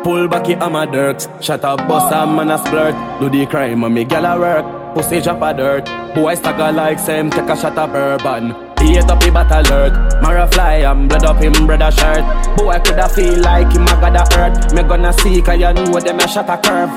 Pull back it, I'm a dirks. Shut up, boss, I'm man a splurt. Do the crime, and me gal a work. Pussy drop a dirt. Boy stagger like same, take a shot of bourbon. He ate up the bat alert. Mara fly and blood up him brother shirt. Boy coulda feel like him a gotta hurt. Me gonna see cause you know them a shot a curve.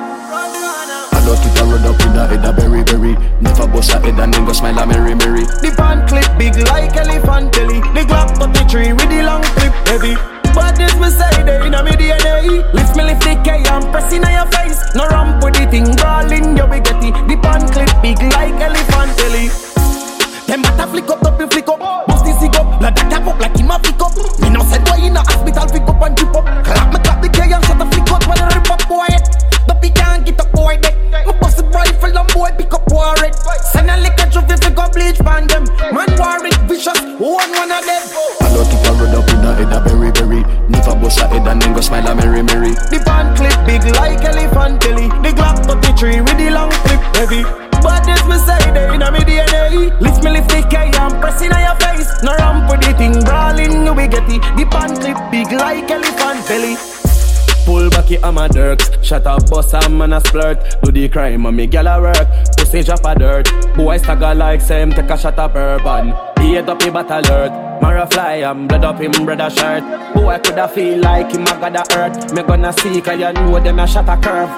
I don't keep a run up in the head a berry berry. Never bust a head and then go smile a merry merry. The pan clip big like elephant belly. The Glock 33 with the long clip heavy. But this me say they in a me DNA. Lift me lift the K and press in your face. No ramp with the thing brawling your biggety. The pan clip big like elephant belly. Them bata flick up, double flick up. Bust the cig up, like that cap up, like him a flick up. Me no said boy in a hospital, flick up and drip up. Clap me clap the K and shut the flick out when I rip up boy. Duppy can't get up boy deck. Me bust the rifle and boy pick up war it. Send a lick a trophy fi go bleach pan them. Man war it vicious, one of them. I don't keep a run up in the head a berry berry. Never bust a head and then go smile a merry merry. The pan clip big like elephant belly. The Glock 33 with the long clip heavy. But this me say they in a me DNA. Lift me lift the K and press in your face. No ramp with the thing brawling you be getty. The pan clip big like elephant belly. Pull back it, I'm a dirks. Shut up, boss, I'm man a splurt. Do the crime, and me gal a work. Pussy drop a dirt. Boy stagger like same, take a shot of bourbon. He ate up the bat alert. Mara fly and blood up him brother shirt. Boy coulda feel like him a gotta hurt. Me gonna see cause you know them a shot a curve.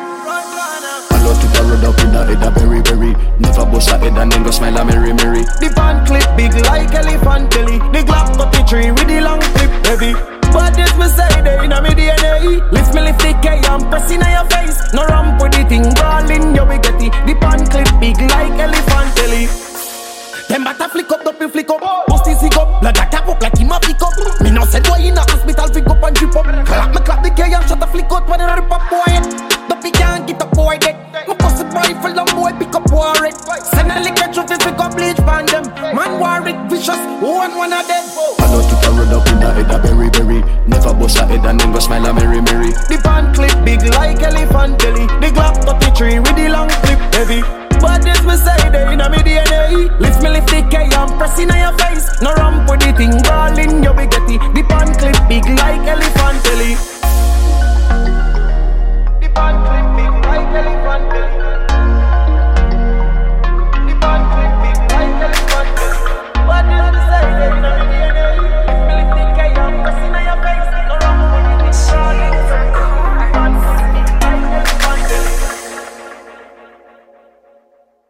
I don't keep a run up in the head a berry berry. Never bust a head and then go smile a merry merry. The pan clip big like elephant belly. The Glock 33 with the long clip heavy. But this me say they in a me DNA. Lift me lift the K and press in your face. No ramp with the thing brawling you be getty. The pan clip big like elephant belly. Them bata flick up, double flick up. Bust the cig up, blood that cap up like him a flick up. Me no said boy in a hospital, flick up and drip up. Clap me clap the K and shut the flick out when I rip up boy. Duppy can't get up boy deck. Me bust the rifle and boy pick up war it. Send a lick a trophy fi go bleach pan them. Man war it vicious, one of them. I don't keep a run up in the head a berry berry. Never bust a head and then go smile a merry merry. The pan clip big like elephant belly. The Glock 33 with the long clip heavy.